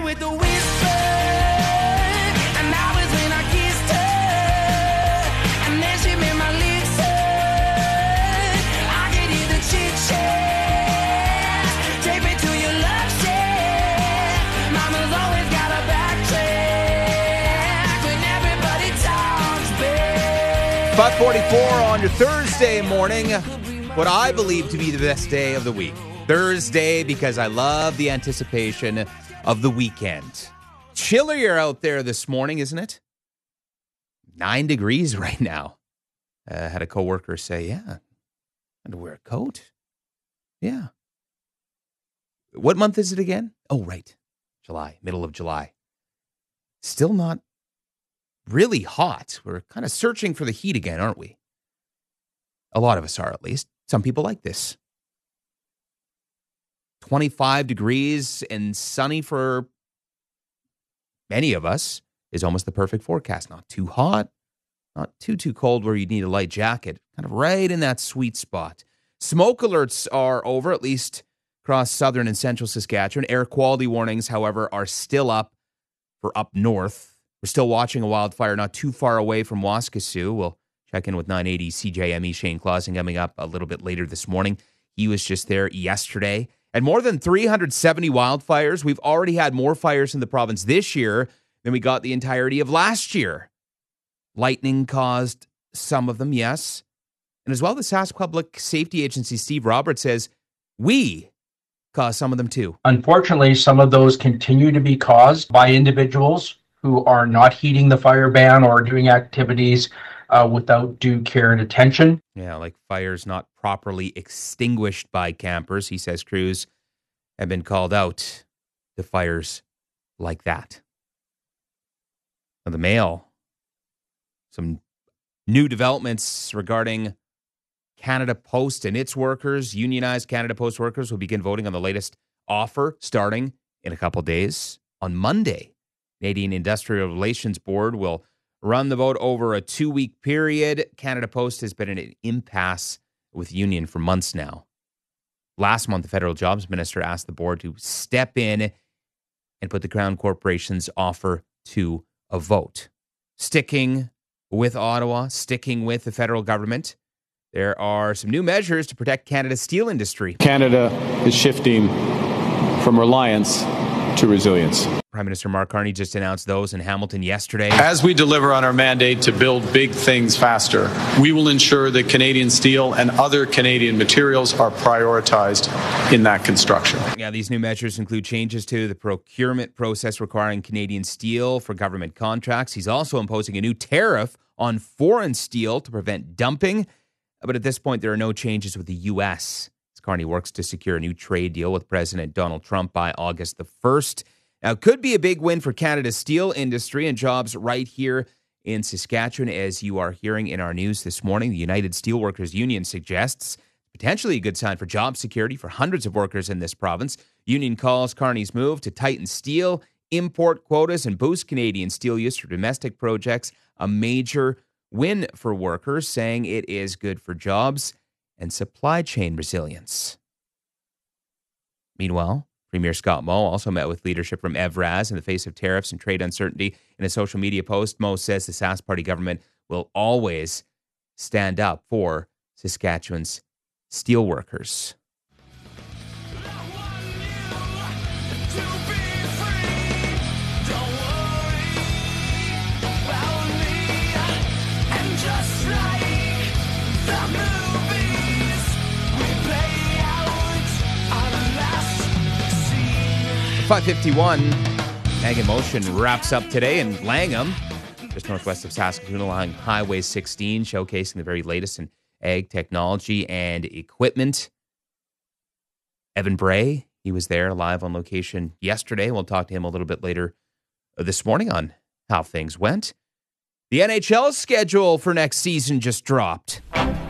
with the whisper, and that was when I kissed her, and then she made my lips hurt. I could hear the chit-chat, take me to your love shack. Mama's always got a backtrack when everybody talks back. 5:44 on your Thursday morning, what I believe to be the best day of the week. Thursday, because I love the anticipation of the weekend. Chillier out there this morning, isn't it? 9 degrees right now. Had a coworker say, yeah, I had to wear a coat. Yeah. What month is it again? Oh, right. July, middle of July. Still not really hot. We're kind of searching for the heat again, aren't we? A lot of us are, at least. Some people like this. 25 degrees and sunny for many of us is almost the perfect forecast. Not too hot, not too cold where you need a light jacket. Kind of right in that sweet spot. Smoke alerts are over, at least across southern and central Saskatchewan. Air quality warnings, however, are still up for up north. We're still watching a wildfire not too far away from Waskesiu. We'll check in with 980 CJME Shane Clausen coming up a little bit later this morning. He was just there yesterday. And more than 370 wildfires. We've already had more fires in the province this year than we got the entirety of last year. Lightning caused some of them, yes. And as well, the Sask Public Safety Agency, Steve Roberts, says we caused some of them too. Unfortunately, some of those continue to be caused by individuals who are not heeding the fire ban or doing activities without due care and attention. Yeah, like fires not properly extinguished by campers. He says crews have been called out to fires like that. Now, the Mail, some new developments regarding Canada Post and its workers. Unionized Canada Post workers will begin voting on the latest offer starting in a couple days. On Monday, Canadian Industrial Relations Board will run the vote over a 2-week period. Canada Post has been in an impasse with the union for months now. Last month, the federal jobs minister asked the board to step in and put the Crown Corporation's offer to a vote. Sticking with Ottawa, sticking with the federal government, there are some new measures to protect Canada's steel industry. Canada is shifting from reliance to resilience. Prime Minister Mark Carney just announced those in Hamilton yesterday. As we deliver on our mandate to build big things faster, we will ensure that Canadian steel and other Canadian materials are prioritized in that construction. Yeah, these new measures include changes to the procurement process requiring Canadian steel for government contracts. He's also imposing a new tariff on foreign steel to prevent dumping. But at this point, there are no changes with the U.S. as Carney works to secure a new trade deal with President Donald Trump by August the 1st. Now, it could be a big win for Canada's steel industry and jobs right here in Saskatchewan. As you are hearing in our news this morning, the United Steelworkers Union suggests potentially a good sign for job security for hundreds of workers in this province. Union calls Carney's move to tighten steel import quotas and boost Canadian steel use for domestic projects a major win for workers, saying it is good for jobs and supply chain resilience. Meanwhile, Premier Scott Moe also met with leadership from Evraz in the face of tariffs and trade uncertainty. In a social media post, Moe says the Sask Party government will always stand up for Saskatchewan's steelworkers. Just like the movies we play out on the last scene. 5:51, Ag in Motion wraps up today in Langham, just northwest of Saskatoon along Highway 16, showcasing the very latest in ag technology and equipment. Evan Bray, he was there live on location yesterday. We'll talk to him a little bit later this morning on how things went. The NHL schedule for next season just dropped.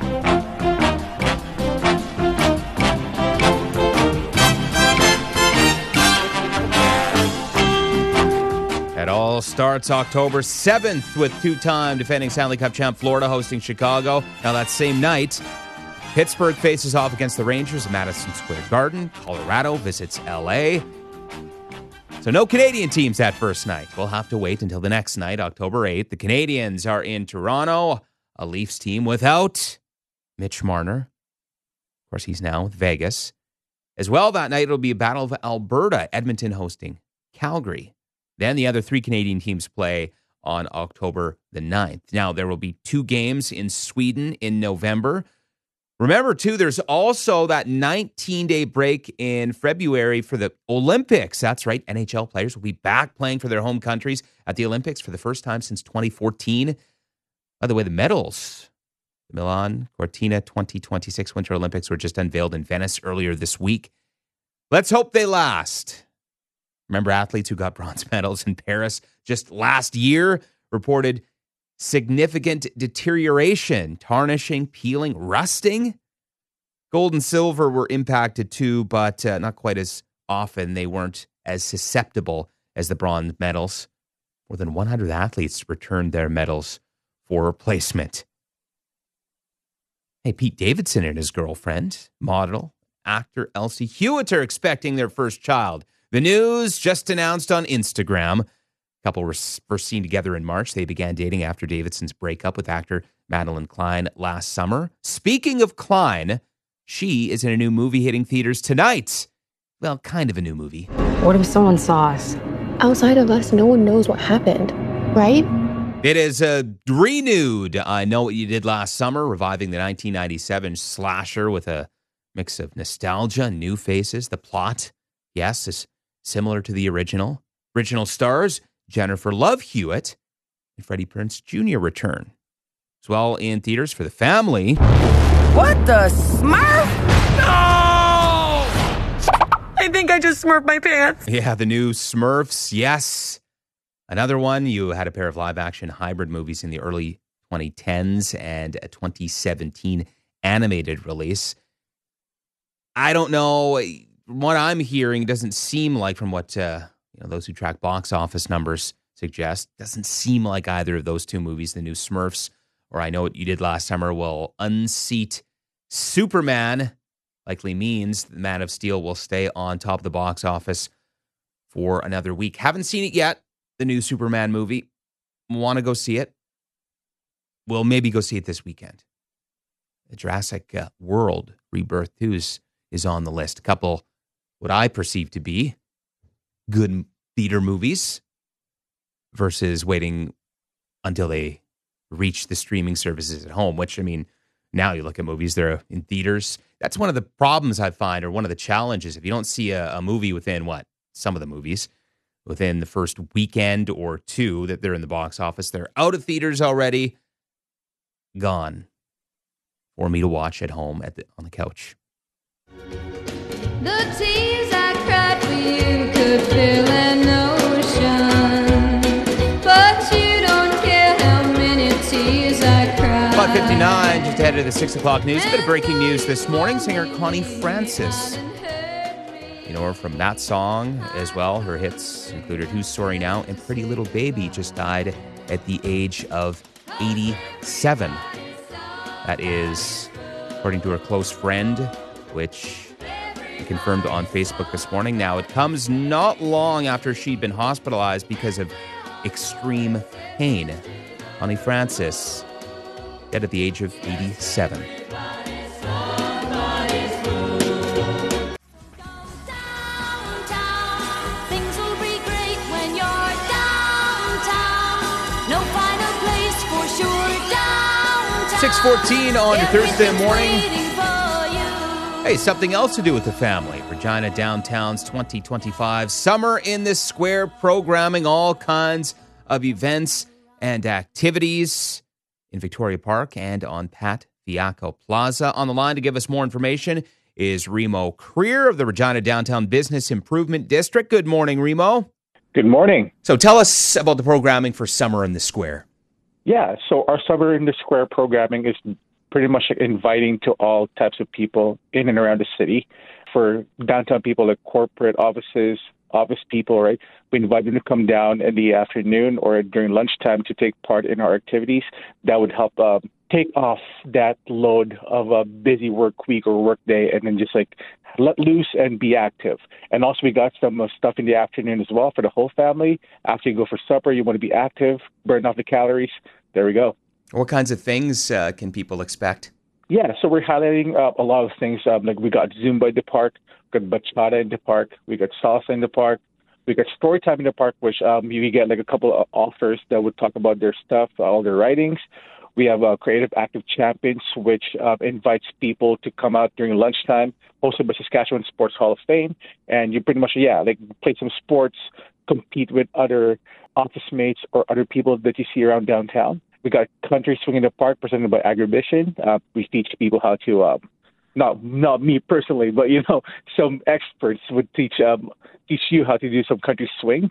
It all starts October 7th with two-time defending Stanley Cup champ Florida hosting Chicago. Now that same night, Pittsburgh faces off against the Rangers at Madison Square Garden. Colorado visits L.A. So no Canadian teams that first night. We'll have to wait until the next night, October 8th. The Canadiens are in Toronto, a Leafs team without Mitch Marner. Of course, he's now with Vegas. As well, that night it'll be a Battle of Alberta, Edmonton hosting Calgary. Then the other 3 Canadian teams play on October the 9th. Now, there will be 2 games in Sweden in November. Remember, too, there's also that 19-day break in February for the Olympics. That's right. NHL players will be back playing for their home countries at the Olympics for the first time since 2014. By the way, the medals, the Milan Cortina 2026 Winter Olympics were just unveiled in Venice earlier this week. Let's hope they last. Remember, athletes who got bronze medals in Paris just last year reported significant deterioration, tarnishing, peeling, rusting. Gold and silver were impacted too, but not quite as often. They weren't as susceptible as the bronze medals. More than 100 athletes returned their medals for replacement. Hey, Pete Davidson and his girlfriend, model, actor Elsie Hewitt are expecting their first child. The news just announced on Instagram. The couple were first seen together in March. They began dating after Davidson's breakup with actor Madeline Klein last summer. Speaking of Klein, she is in a new movie hitting theaters tonight. Well, kind of a new movie. What if someone saw us? Outside of us, no one knows what happened, right? It is renewed. I Know What You Did Last Summer, reviving the 1997 slasher with a mix of nostalgia and new faces. The plot, yes, is similar to the original. Original stars Jennifer Love Hewitt and Freddie Prinze Jr. return. As well in theaters for the family. What the Smurf? No! I think I just smurfed my pants. Yeah, the new Smurfs, yes. Another one, you had a pair of live-action hybrid movies in the early 2010s and a 2017 animated release. I don't know. What I'm hearing doesn't seem like, from what those who track box office numbers suggest, doesn't seem like either of those 2 movies, the new Smurfs or I Know What You Did Last Summer, will unseat Superman. Likely means the Man of Steel will stay on top of the box office for another week. Haven't seen it yet, the new Superman movie. Want to go see it? We'll maybe go see it this weekend. The Jurassic World Rebirth 2 is on the list. A couple, what I perceive to be good theater movies versus waiting until they reach the streaming services at home, which, I mean, now you look at movies, they're in theaters. That's one of the problems I find, or one of the challenges. If you don't see a movie within some of the movies, within the first weekend or 2 that they're in the box office, they're out of theaters already, gone for me to watch at home on the couch. The tears I cried for you could fill an ocean, but you don't care how many tears I cried. 5:59, just ahead of the 6 o'clock news. A bit of breaking news this morning. Singer Connie Francis. You know her from that song as well. Her hits included Who's Sorry Now and Pretty Little Baby. Just died at the age of 87. That is, according to her close friend, which confirmed on Facebook this morning. Now, it comes not long after she'd been hospitalized because of extreme pain. Connie Francis, dead at the age of 87. Things will be great when you're downtown. No finer place for sure downtown. 6:14 on Thursday morning. Waiting for you. Hey, something else to do with the family. Regina Downtown's 2025 Summer in the Square programming, all kinds of events and activities in Victoria Park and on Pat Fiacco Plaza. On the line to give us more information is Remo Creer of the Regina Downtown Business Improvement District. Good morning, Remo. Good morning. So tell us about the programming for Summer in the Square. Yeah, so our Summer in the Square programming is pretty much inviting to all types of people in and around the city. For downtown people, like corporate offices, office people, right? We invite them to come down in the afternoon or during lunchtime to take part in our activities. That would help take off that load of a busy work week or work day and then just like let loose and be active. And also we got some stuff in the afternoon as well for the whole family. After you go for supper, you want to be active, burn off the calories. There we go. What kinds of things can people expect? Yeah, so we're highlighting a lot of things. Like we got Zumba in the park, we got bachata in the park, we got salsa in the park, we got story time in the park, which you get like a couple of authors that would talk about their stuff, all their writings. We have Creative Active Champions, which invites people to come out during lunchtime, hosted by Saskatchewan Sports Hall of Fame. And you pretty much, like play some sports, compete with other office mates or other people that you see around downtown. We got Country Swing in the Park presented by Agribition. We teach people how to, not me personally, but, some experts would teach you how to do some country swing.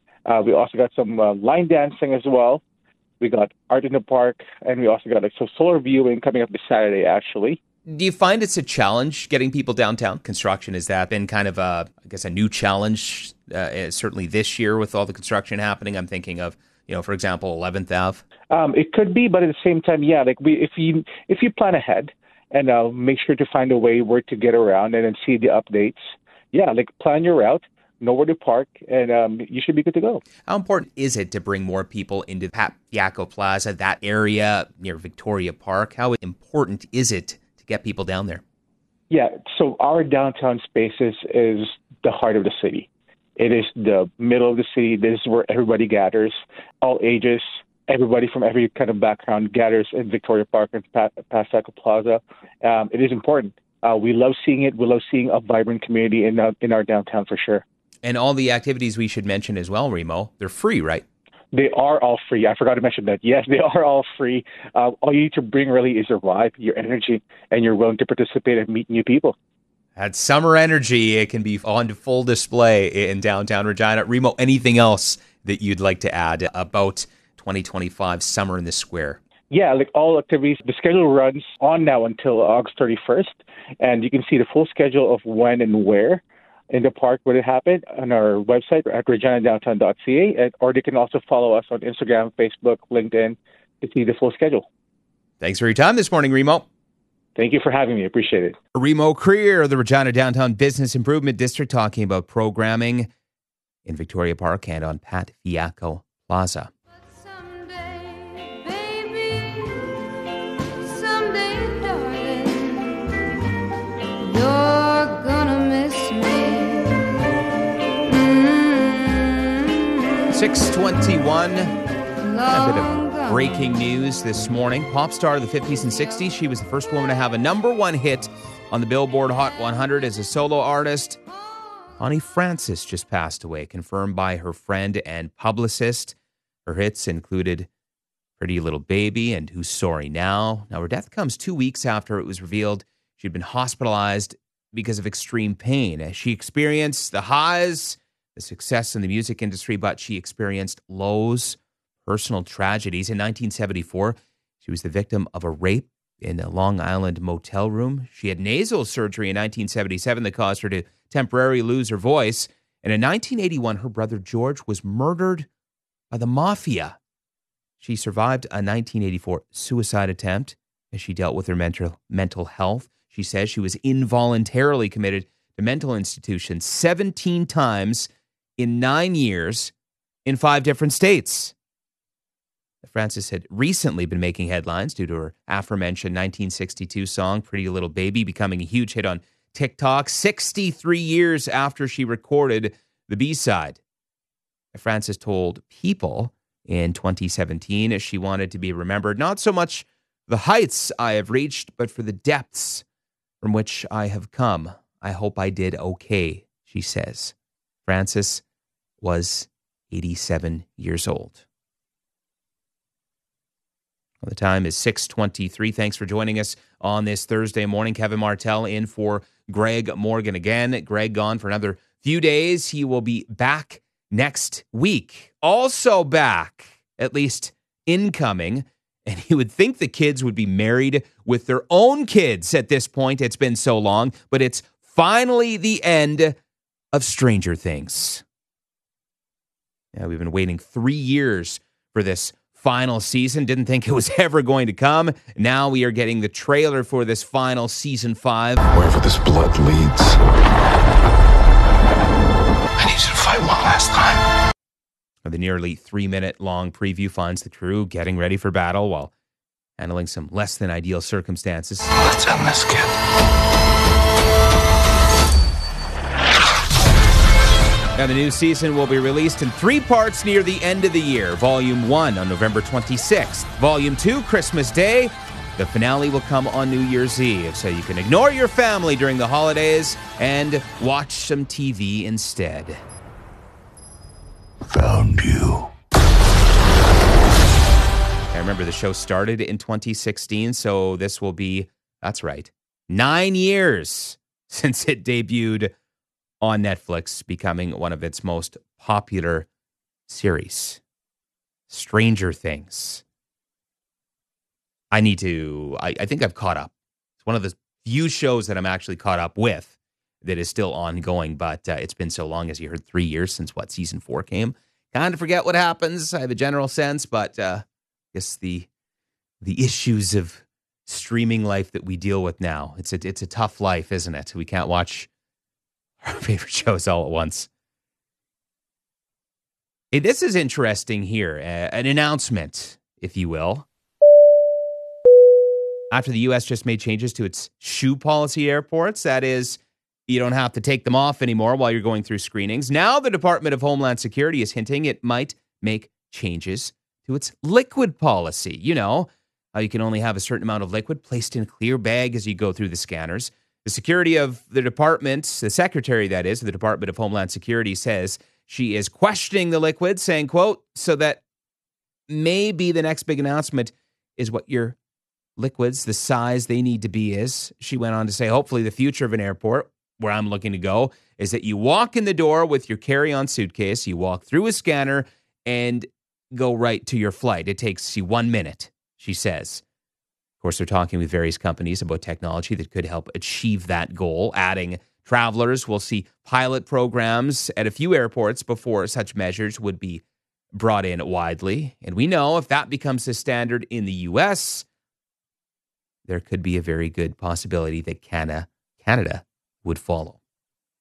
We also got some line dancing as well. We got art in the park, and we also got some solar viewing coming up this Saturday, actually. Do you find it's a challenge getting people downtown? Construction, has that been kind of a new challenge, certainly this year with all the construction happening? I'm thinking of, for example, 11th Ave. It could be, but at the same time, if you plan ahead and make sure to find a way where to get around and then see the updates, plan your route, know where to park, and you should be good to go. How important is it to bring more people into Pat Fiacco Plaza, that area near Victoria Park? How important is it to get people down there? Yeah, so our downtown spaces is the heart of the city. It is the middle of the city. This is where everybody gathers, all ages, everybody from every kind of background gathers in Victoria Park and Pat Fiacco Plaza. It is important. We love seeing it. We love seeing a vibrant community in our downtown for sure. And all the activities we should mention as well, Remo, they're free, right? They are all free. I forgot to mention that. Yes, they are all free. All you need to bring really is your vibe, your energy, and you're willing to participate and meet new people. That summer energy, it can be on full display in downtown Regina. Remo, anything else that you'd like to add about 2025 Summer in the Square? Yeah, like all activities, the schedule runs on now until August 31st, and you can see the full schedule of when and where in the park would it happen on our website at reginadowntown.ca, or they can also follow us on Instagram, Facebook, LinkedIn to see the full schedule. Thanks for your time this morning, Remo. Thank you for having me. Appreciate it. Remo Creer, the Regina Downtown Business Improvement District, talking about programming in Victoria Park and on Pat Fiacco Plaza. Someday, darling, you're gonna miss me. 6:21. A bit of breaking news this morning. Pop star of the 50s and 60s. She was the first woman to have a number one hit on the Billboard Hot 100 as a solo artist. Connie Francis just passed away, confirmed by her friend and publicist. Her hits included Pretty Little Baby and Who's Sorry Now. Now, her death comes 2 weeks after it was revealed she'd been hospitalized because of extreme pain. As she experienced the highs, the success in the music industry, but she experienced lows, personal tragedies. In 1974, she was the victim of a rape in a Long Island motel room. She had nasal surgery in 1977 that caused her to temporarily lose her voice. And in 1981, her brother George was murdered by the mafia. She survived a 1984 suicide attempt as she dealt with her mental health. She says she was involuntarily committed to mental institutions 17 times in 9 years in 5 different states. Francis had recently been making headlines due to her aforementioned 1962 song, Pretty Little Baby, becoming a huge hit on TikTok 63 years after she recorded the B-side. Francis told People in 2017 she wanted to be remembered not so much the heights I have reached, but for the depths from which I have come. I hope I did okay, she says. Francis was 87 years old. Well, the time is 6:23. Thanks for joining us on this Thursday morning. Kevin Martell in for Greg Morgan again. Greg gone for another few days. He will be back next week. Also back, at least incoming. And you would think the kids would be married with their own kids at this point. It's been so long, but it's finally the end of Stranger Things. Yeah, we've been waiting 3 years for this final season. Didn't think it was ever going to come. Now we are getting the trailer for this final season 5. Wherever this blood leads, I need you to fight one last time. The nearly 3-minute long preview finds the crew getting ready for battle while handling some less than ideal circumstances. Let's end this, kid. Now, the new season will be released in 3 parts near the end of the year. Volume 1 on November 26th. Volume 2, Christmas Day. The finale will come on New Year's Eve, so you can ignore your family during the holidays and watch some TV instead. Found you. I remember the show started in 2016, so this will be, that's right, 9 years since it debuted on Netflix, becoming one of its most popular series. Stranger Things. I think I've caught up. It's one of the few shows that I'm actually caught up with that is still ongoing, but it's been so long, as you heard, 3 years since season 4 came. Kind of forget what happens. I have a general sense, but I guess the issues of streaming life that we deal with now, it's a tough life, isn't it? We can't watch our favorite shows all at once. Hey, this is interesting here. An announcement, if you will. After the U.S. just made changes to its shoe policy at airports, that is, you don't have to take them off anymore while you're going through screenings. Now the Department of Homeland Security is hinting it might make changes to its liquid policy. You know, how you can only have a certain amount of liquid placed in a clear bag as you go through the scanners. The security of the department, the secretary, that is, of the Department of Homeland Security, says she is questioning the liquid, saying, quote, so that maybe the next big announcement is what your liquids, the size they need to be is. She went on to say, hopefully the future of an airport, where I'm looking to go, is that you walk in the door with your carry-on suitcase, you walk through a scanner, and go right to your flight. It takes you 1 minute, she says. Of course, they're talking with various companies about technology that could help achieve that goal. Adding travelers, we'll see pilot programs at a few airports before such measures would be brought in widely. And we know if that becomes the standard in the U.S., there could be a very good possibility that Canada would follow.